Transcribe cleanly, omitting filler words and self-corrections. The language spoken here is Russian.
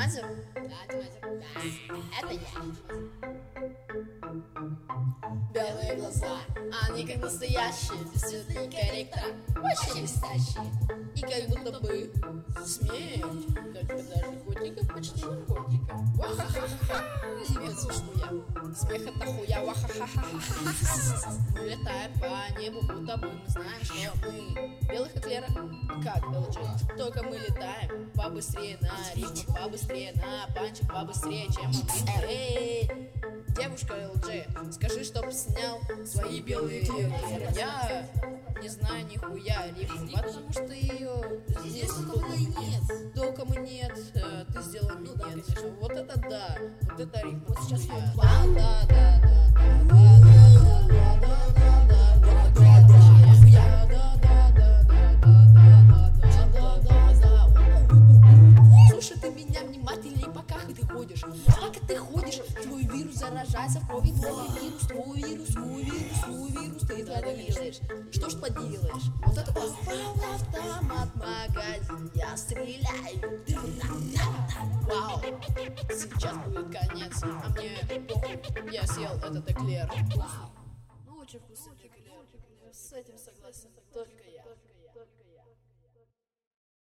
Чимазер? Да, Чимазер. Да, это я. Белые глаза, они как настоящие, действительно корректор, вообще блестящие. И как будто бы смерть, как бы даже котика, почти наркотика. Ва-ха-ха-ха, смех смешуя, смех это хуя, ва-ха-ха-ха. Мы летаем по небу, будто бы мы знаем, что мы белых как Лера, как LG. Только мы летаем побыстрее на рифму, побыстрее на панчик, побыстрее, чем мы. Эй, девушка LG, скажи, чтоб снял свои белые лиры. Я не знаю нихуя рифму, потому что ее здесь только нет. Только мы нет, ты сделай минет. Вот это да, вот это рифма. Вот сейчас я. Слушай, ты меня внимательней, пока ты ходишь. Пока ты ходишь, твой вирус заражается в крови, твой вирус, ты творишь. Что ж поделаешь? Вот это попал автомат в магазин, я стреляю. Вау, сейчас будет конец, а мне похуй, я съел этот эклер. Ну очень вкусный эклер, с этим согласен.